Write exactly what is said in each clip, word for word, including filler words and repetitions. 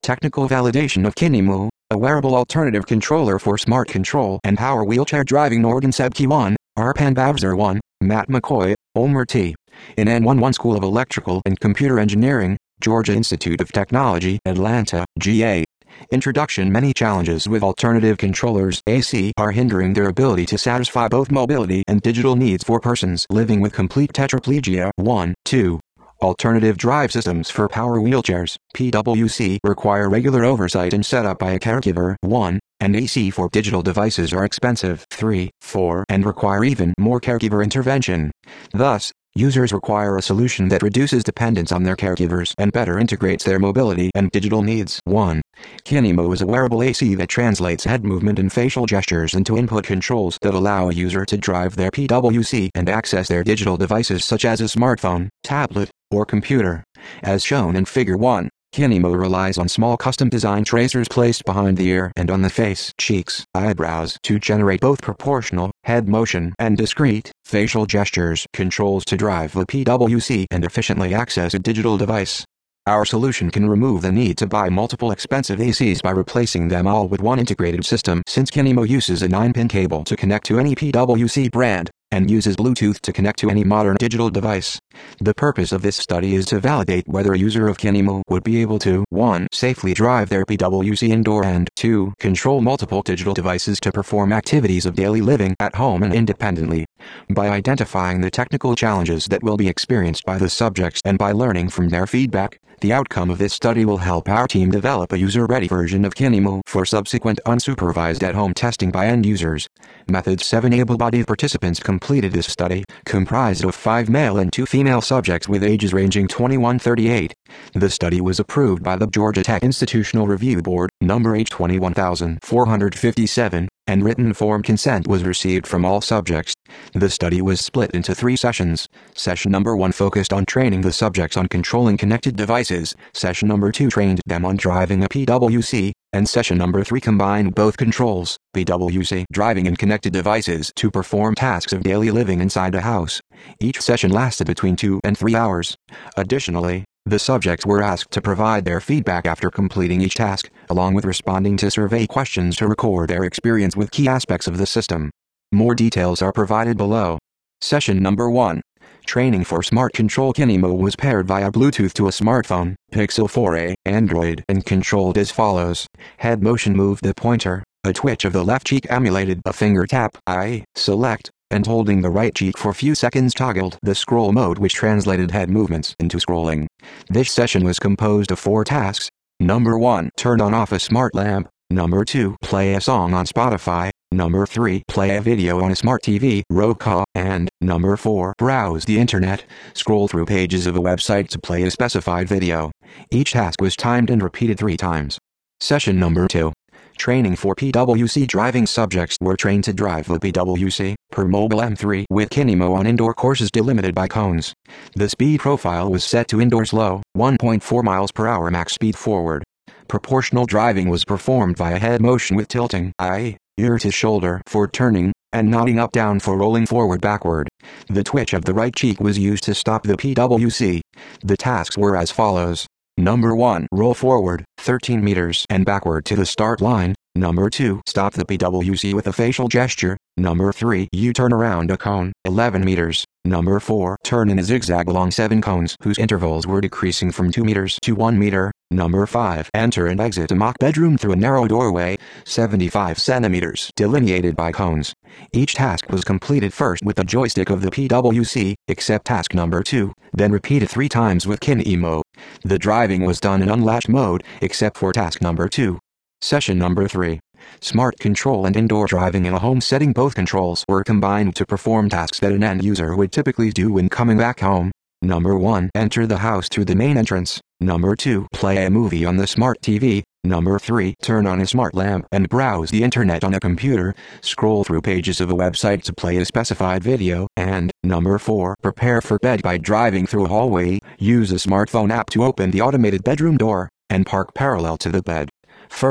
Technical validation of Kinemo, a wearable alternative controller for smart control and power wheelchair driving. Norton Sebke one, Arpan Bavsar one, Matt McCoy, Ulmer T. in N eleven School of Electrical and Computer Engineering, Georgia Institute of Technology, Atlanta, G A. Introduction. Many challenges with alternative controllers A C are hindering their ability to satisfy both mobility and digital needs for persons living with complete tetraplegia. one, two. Alternative drive systems for power wheelchairs, P W C, require regular oversight and setup by a caregiver. one. And A C for digital devices are expensive. three, four. And require even more caregiver intervention. Thus, users require a solution that reduces dependence on their caregivers and better integrates their mobility and digital needs. one. Kinemo is a wearable A C that translates head movement and facial gestures into input controls that allow a user to drive their P W C and access their digital devices such as a smartphone, tablet, or computer. As shown in Figure one, Kinemo relies on small custom-designed tracers placed behind the ear and on the face, cheeks, eyebrows to generate both proportional, head motion and discrete, facial gestures controls to drive the P W C and efficiently access a digital device. Our solution can remove the need to buy multiple expensive A Cs by replacing them all with one integrated system, since Kinemo uses a nine pin cable to connect to any P W C brand, and uses Bluetooth to connect to any modern digital device. The purpose of this study is to validate whether a user of Kinemo would be able to one. Safely drive their P W C indoor and two. Control multiple digital devices to perform activities of daily living at home and independently. By identifying the technical challenges that will be experienced by the subjects and by learning from their feedback, the outcome of this study will help our team develop a user-ready version of Kinemo for subsequent unsupervised at-home testing by end users. Method seven. Able-bodied participants completed this study, comprised of five male and two female subjects with ages ranging twenty-one to thirty-eight. The study was approved by the Georgia Tech Institutional Review Board, number H twenty-one thousand four hundred fifty-seven, and written informed consent was received from all subjects. The study was split into three sessions. Session number one focused on training the subjects on controlling connected devices. Session number two trained them on driving a P W C, and session number three combined both controls, P W C, driving and connected devices to perform tasks of daily living inside the house. Each session lasted between two and three hours. Additionally, the subjects were asked to provide their feedback after completing each task, along with responding to survey questions to record their experience with key aspects of the system. More details are provided below. Session number one. Training for Smart Control. Kinemo was paired via Bluetooth to a smartphone, Pixel four a, Android, and controlled as follows. Head motion: move the pointer. A twitch of the left cheek emulated a finger tap. I select, and holding the right cheek for few seconds toggled the scroll mode, which translated head movements into scrolling. This session was composed of four tasks. Number one. Turn on off a smart lamp. Number two. Play a song on Spotify. Number three. Play a video on a smart T V, Roku, and number four. Browse the internet. Scroll through pages of a website to play a specified video. Each task was timed and repeated three times. Session number two. Training for P W C. Driving subjects were trained to drive the P W C per Mobile M three with Kinemo on indoor courses delimited by cones. The speed profile was set to indoor slow, one point four miles per hour max speed forward. Proportional driving was performed via head motion with tilting eye, ear to shoulder for turning, and nodding up down for rolling forward backward. The twitch of the right cheek was used to stop the P W C. The tasks were as follows. Number one. Roll forward, thirteen meters and backward to the start line. Number two. Stop the P W C with a facial gesture. Number three. U-turn around a cone, eleven meters. Number four. Turn in a zigzag along seven cones whose intervals were decreasing from two meters to one meter. Number five. Enter and exit a mock bedroom through a narrow doorway, seventy-five centimeters, delineated by cones. Each task was completed first with the joystick of the P W C, except task number two, then repeated three times with Kinemo. The driving was done in unlatched mode, except for task number two. Session number three. Smart control and indoor driving. In a home setting, both controls were combined to perform tasks that an end user would typically do when coming back home. Number one. Enter the house through the main entrance. Number two. Play a movie on the smart T V. Number three. Turn on a smart lamp and browse the internet on a computer. Scroll through pages of a website to play a specified video. And number four. Prepare for bed by driving through a hallway. Use a smartphone app to open the automated bedroom door and park parallel to the bed. First,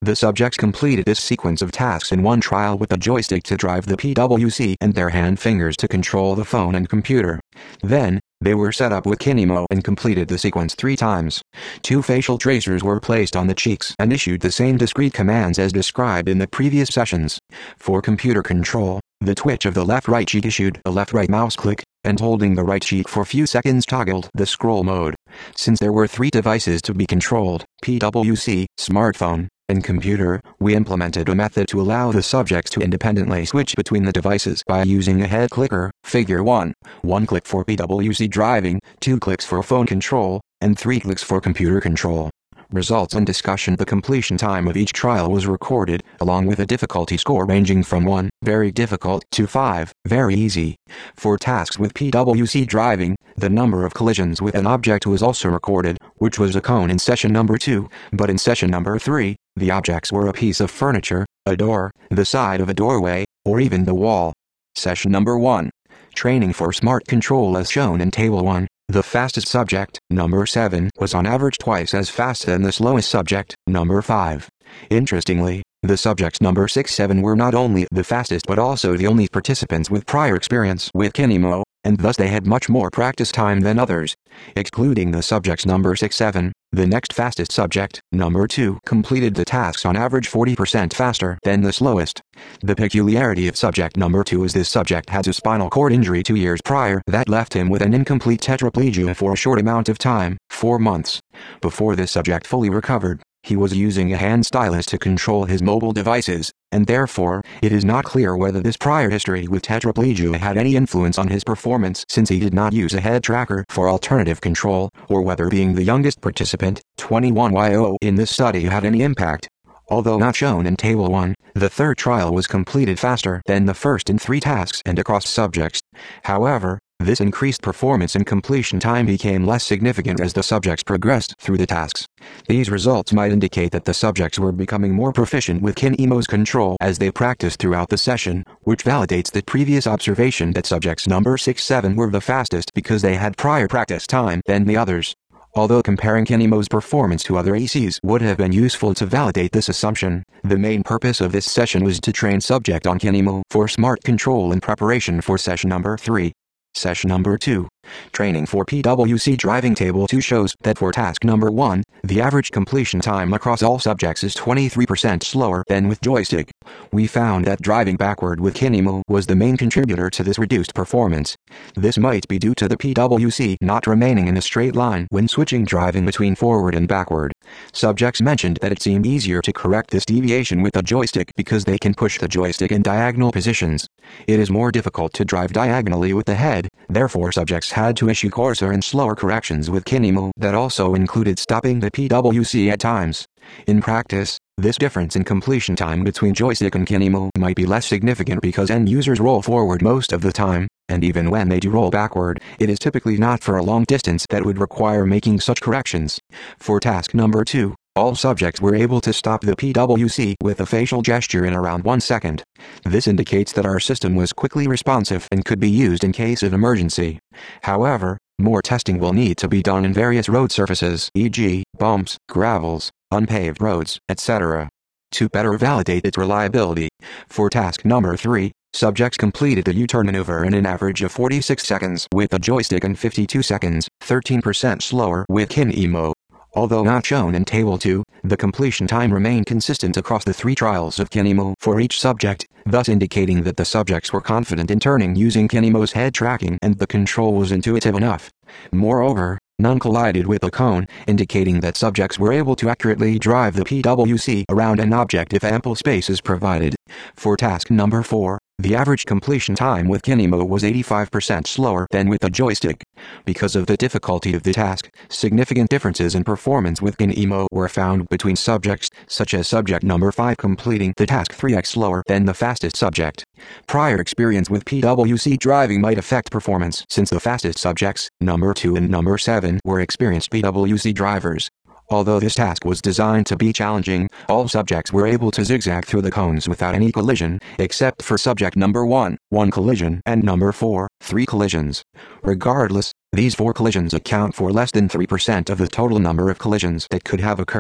The subjects completed this sequence of tasks in one trial with a joystick to drive the P W C and their hand fingers to control the phone and computer. Then, they were set up with Kinemo and completed the sequence three times. Two facial tracers were placed on the cheeks and issued the same discrete commands as described in the previous sessions. For computer control, the twitch of the left-right cheek issued a left-right mouse click, and holding the right cheek for few seconds toggled the scroll mode. Since there were three devices to be controlled, P W C, smartphone, and computer, we implemented a method to allow the subjects to independently switch between the devices by using a head clicker. Figure one. One click for P W C driving, two clicks for phone control, and three clicks for computer control. Results and discussion. The completion time of each trial was recorded, along with a difficulty score ranging from one, very difficult, to five, very easy. For tasks with P W C driving, the number of collisions with an object was also recorded, which was a cone in session number two, but in session number three, the objects were a piece of furniture, a door, the side of a doorway, or even the wall. Session number one. Training for smart control as shown in Table one. The fastest subject, number seven, was on average twice as fast as the slowest subject, number five. Interestingly, the subjects number six seven were not only the fastest but also the only participants with prior experience with Kinemo, and thus they had much more practice time than others. Excluding the subjects number six seven, the next fastest subject, number two, completed the tasks on average forty percent faster than the slowest. The peculiarity of subject number two is this subject had a spinal cord injury two years prior that left him with an incomplete tetraplegia for a short amount of time, four months. Before this subject fully recovered, he was using a hand stylus to control his mobile devices, and therefore, it is not clear whether this prior history with tetraplegia had any influence on his performance since he did not use a head tracker for alternative control, or whether being the youngest participant, twenty-one years old, in this study had any impact. Although not shown in Table one, the third trial was completed faster than the first in three tasks and across subjects. However, this increased performance and completion time became less significant as the subjects progressed through the tasks. These results might indicate that the subjects were becoming more proficient with Kinemo's control as they practiced throughout the session, which validates the previous observation that subjects number six seven were the fastest because they had prior practice time than the others. Although comparing Kinemo's performance to other A Cs would have been useful to validate this assumption, the main purpose of this session was to train subject on Kinemo for smart control in preparation for session number three. Session number two. Training for P W C driving. Table two shows that for task number one, the average completion time across all subjects is twenty-three percent slower than with joystick. We found that driving backward with Kinemo was the main contributor to this reduced performance. This might be due to the P W C not remaining in a straight line when switching driving between forward and backward. Subjects mentioned that it seemed easier to correct this deviation with a joystick because they can push the joystick in diagonal positions. It is more difficult to drive diagonally with the head, therefore subjects had to issue coarser and slower corrections with Kinemo that also included stopping the P W C at times. In practice, this difference in completion time between joystick and Kinemo might be less significant because end users roll forward most of the time, and even when they do roll backward, it is typically not for a long distance that would require making such corrections. For task number two, all subjects were able to stop the P W C with a facial gesture in around one second. This indicates that our system was quickly responsive and could be used in case of emergency. However, more testing will need to be done in various road surfaces, for example, bumps, gravels, unpaved roads, et cetera, to better validate its reliability. For task number three, subjects completed the U-turn maneuver in an average of forty-six seconds with a joystick and fifty-two seconds, thirteen percent slower with Kinemo. Although not shown in Table two, the completion time remained consistent across the three trials of Kinemo for each subject, thus indicating that the subjects were confident in turning using Kinemo's head tracking and the control was intuitive enough. Moreover, none collided with a cone, indicating that subjects were able to accurately drive the P W C around an object if ample space is provided. For task number four, the average completion time with Kinemo was eighty-five percent slower than with a joystick. Because of the difficulty of the task, significant differences in performance with Kinemo were found between subjects, such as subject number five completing the task three x slower than the fastest subject. Prior experience with P W C driving might affect performance since the fastest subjects, number two and number seven, were experienced P W C drivers. Although this task was designed to be challenging, all subjects were able to zigzag through the cones without any collision, except for subject number one, one collision, and number four, three collisions. Regardless, these four collisions account for less than three percent of the total number of collisions that could have occurred,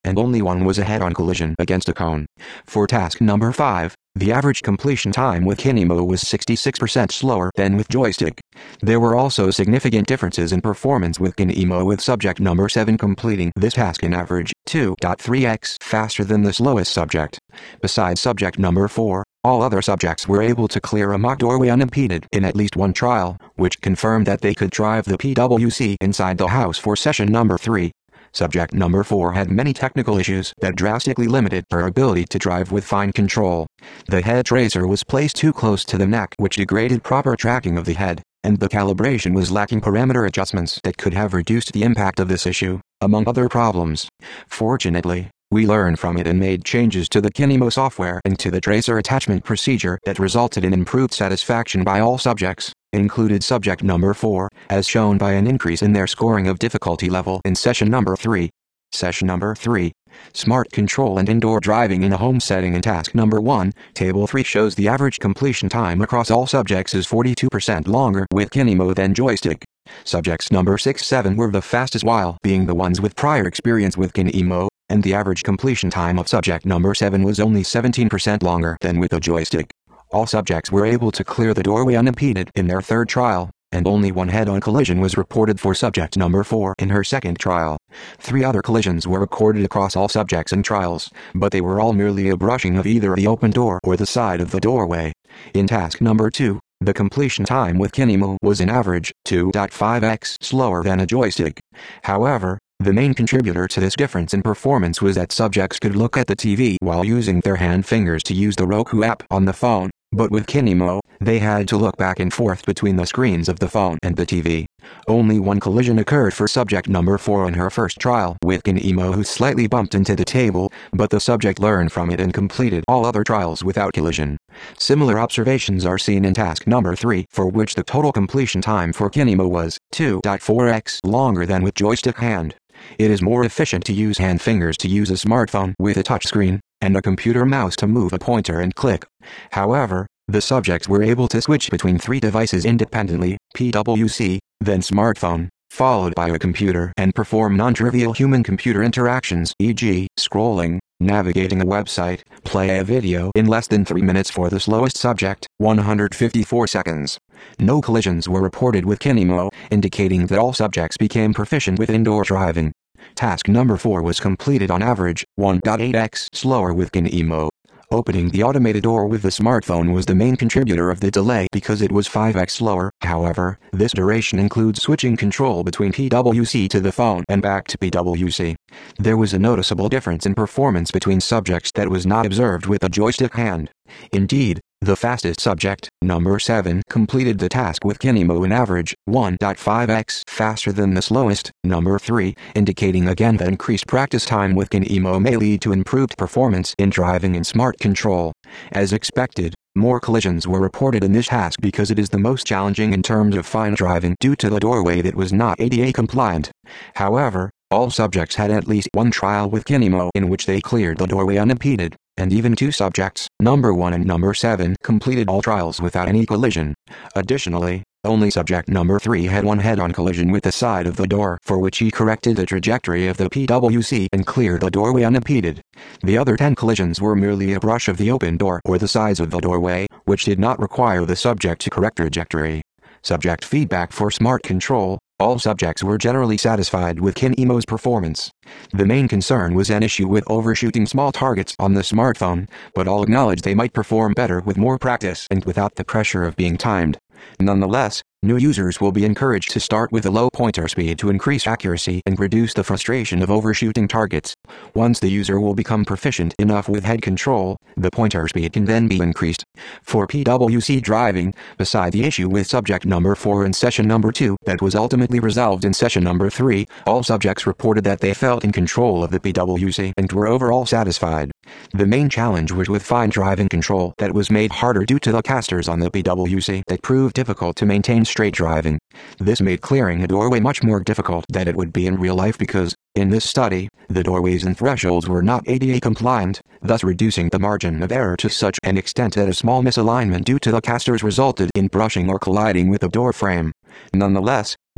and only one was a head-on collision against a cone. For task number five, the average completion time with Kinemo was sixty-six percent slower than with joystick. There were also significant differences in performance with Kinemo, with subject number seven completing this task in average two point three x faster than the slowest subject. Besides subject number four, all other subjects were able to clear a mock doorway unimpeded in at least one trial, which confirmed that they could drive the P W C inside the house for session number three. Subject number four had many technical issues that drastically limited her ability to drive with fine control. The head tracer was placed too close to the neck, which degraded proper tracking of the head, and the calibration was lacking parameter adjustments that could have reduced the impact of this issue, among other problems. Fortunately, we learned from it and made changes to the Kinemo software and to the tracer attachment procedure that resulted in improved satisfaction by all subjects, included subject number four, as shown by an increase in their scoring of difficulty level in session number three. Session number three. Smart control and indoor driving in a home setting. In task number one, table three shows the average completion time across all subjects is forty-two percent longer with Kinemo than joystick. Subjects number six seven were the fastest while being the ones with prior experience with Kinemo, and the average completion time of subject number seven was only seventeen percent longer than with a joystick. All subjects were able to clear the doorway unimpeded in their third trial, and only one head-on collision was reported for subject number four in her second trial. Three other collisions were recorded across all subjects and trials, but they were all merely a brushing of either the open door or the side of the doorway. In task number two, the completion time with Kinemo was an average two point five x slower than a joystick. However, the main contributor to this difference in performance was that subjects could look at the T V while using their hand fingers to use the Roku app on the phone, but with Kinemo, they had to look back and forth between the screens of the phone and the T V. Only one collision occurred for subject number four in her first trial with Kinemo, who slightly bumped into the table, but the subject learned from it and completed all other trials without collision. Similar observations are seen in task number three, for which the total completion time for Kinemo was two point four x longer than with joystick hand. It is more efficient to use hand fingers to use a smartphone with a touchscreen, and a computer mouse to move a pointer and click. However, the subjects were able to switch between three devices independently, P W C, then smartphone, followed by a computer, and perform non-trivial human-computer interactions, for example, scrolling, navigating a website, play a video in less than three minutes for the slowest subject, one hundred fifty-four seconds. No collisions were reported with Kinemo, indicating that all subjects became proficient with indoor driving. Task number four was completed on average one point eight x slower with Kinemo. Opening the automated door with the smartphone was the main contributor of the delay because it was five x slower. However, this duration includes switching control between P W C to the phone and back to P W C. There was a noticeable difference in performance between subjects that was not observed with a joystick hand. Indeed, the fastest subject, number seven, completed the task with Kinemo in average one point five x faster than the slowest, number three, indicating again that increased practice time with Kinemo may lead to improved performance in driving and smart control. As expected, more collisions were reported in this task because it is the most challenging in terms of fine driving due to the doorway that was not A D A compliant. However, all subjects had at least one trial with Kinemo in which they cleared the doorway unimpeded, and even two subjects, number one and number seven, completed all trials without any collision. Additionally, only subject number three had one head-on collision with the side of the door, for which he corrected the trajectory of the P W C and cleared the doorway unimpeded. The other ten collisions were merely a brush of the open door or the sides of the doorway, which did not require the subject to correct trajectory. Subject feedback for smart control. All subjects were generally satisfied with Kinemo's performance. The main concern was an issue with overshooting small targets on the smartphone, but all acknowledged they might perform better with more practice and without the pressure of being timed. Nonetheless, new users will be encouraged to start with a low pointer speed to increase accuracy and reduce the frustration of overshooting targets. Once the user will become proficient enough with head control, the pointer speed can then be increased. For P W C driving, beside the issue with subject number four in session number two that was ultimately resolved in session number three, all subjects reported that they felt in control of the P W C and were overall satisfied. The main challenge was with fine driving control that was made harder due to the casters on the P W C that proved difficult to maintain straight driving. This made clearing a doorway much more difficult than it would be in real life because, in this study, the doorways and thresholds were not A D A compliant, thus reducing the margin of error to such an extent that a small misalignment due to the casters resulted in brushing or colliding with the door frame. Nonetheless,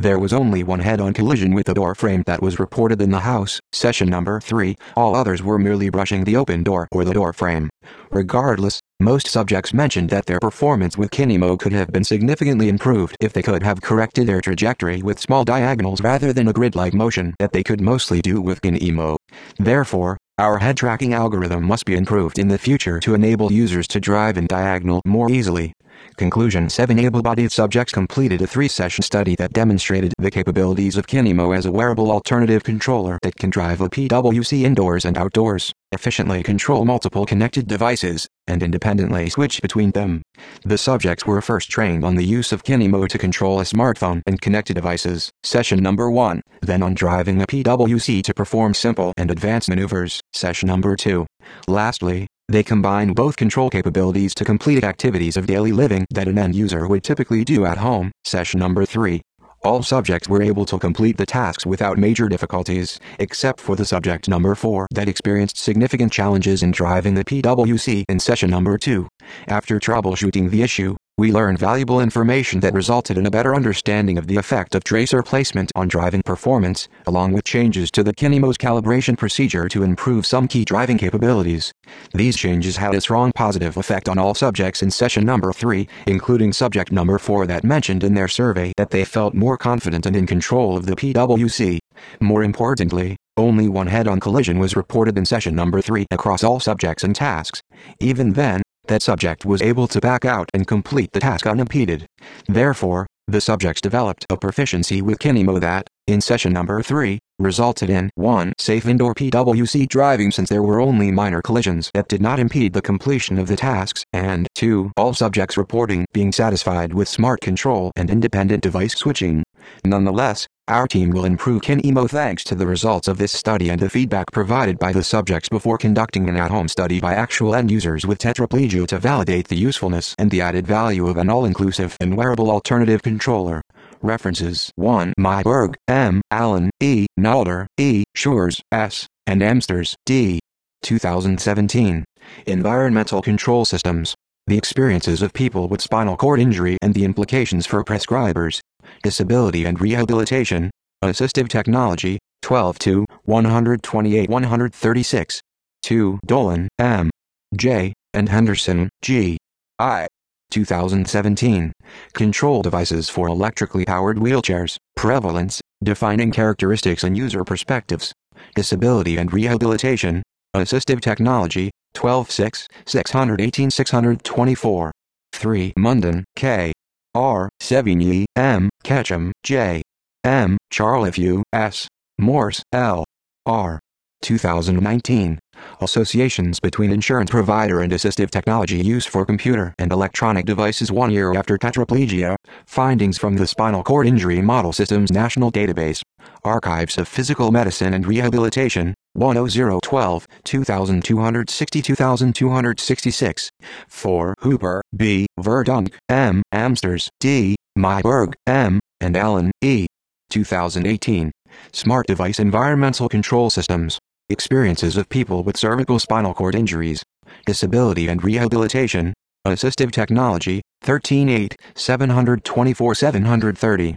There was only one head-on collision with the door frame that was reported in the House, session number three, all others were merely brushing the open door or the door frame. Regardless, most subjects mentioned that their performance with Kinemo could have been significantly improved if they could have corrected their trajectory with small diagonals rather than a grid-like motion that they could mostly do with Kinemo. Therefore, our head tracking algorithm must be improved in the future to enable users to drive in diagonal more easily. Conclusion: Seven able-bodied subjects completed a three-session study that demonstrated the capabilities of Kinemo as a wearable alternative controller that can drive a P W C indoors and outdoors, efficiently control multiple connected devices, and independently switch between them. The subjects were first trained on the use of Kinemo to control a smartphone and connected devices, session number one, then on driving a P W C to perform simple and advanced maneuvers, session number two. Lastly, they combine both control capabilities to complete activities of daily living that an end user would typically do at home, session number three. All subjects were able to complete the tasks without major difficulties, except for the subject number four that experienced significant challenges in driving the P W C in session number two. After troubleshooting the issue, we learned valuable information that resulted in a better understanding of the effect of tracer placement on driving performance, along with changes to the Kinemo's calibration procedure to improve some key driving capabilities. These changes had a strong positive effect on all subjects in session number three, including subject number four that mentioned in their survey that they felt more confident and in control of the P W C. More importantly, only one head-on collision was reported in session number three across all subjects and tasks. Even then, that subject was able to back out and complete the task unimpeded. Therefore, the subjects developed a proficiency with Kinemo that, in session number three, resulted in one Safe indoor P W C driving since there were only minor collisions that did not impede the completion of the tasks, and two All subjects reporting being satisfied with smart control and independent device switching. Nonetheless, our team will improve Kinemo thanks to the results of this study and the feedback provided by the subjects before conducting an at-home study by actual end users with tetraplegia to validate the usefulness and the added value of an all-inclusive and wearable alternative controller. References: one Myberg, M. Allen, E. Nalder, E. Shores, S. and Amsters, D. two thousand seventeen. Environmental Control Systems. The Experiences of People with Spinal Cord Injury and the Implications for Prescribers. Disability and Rehabilitation. Assistive Technology, twelve to one twenty-eight to one thirty-six. two Dolan, M. J. and Henderson, G. I. two thousand seventeen. Control Devices for Electrically Powered Wheelchairs, Prevalence, Defining Characteristics and User Perspectives. Disability and Rehabilitation. Assistive Technology, twelve to six, six eighteen to six twenty-four. three Munden, K. R. Sevigny, M. Ketchum, J. M. Charlevoix, S. Morse, L. R. two thousand nineteen. Associations between insurance provider and assistive technology use for computer and electronic devices one year after tetraplegia. Findings from the Spinal Cord Injury Model Systems National Database. Archives of Physical Medicine and Rehabilitation, one oh zero twelve, two thousand two hundred sixty to two thousand two hundred sixty-six. four Hooper, B. Verdunk, M. Amsters, D. Myberg, M. and Allen, E. two thousand eighteen. Smart Device Environmental Control Systems. Experiences of People with Cervical Spinal Cord Injuries. Disability and Rehabilitation. Assistive Technology, thirteen eight, seven twenty-four to seven thirty.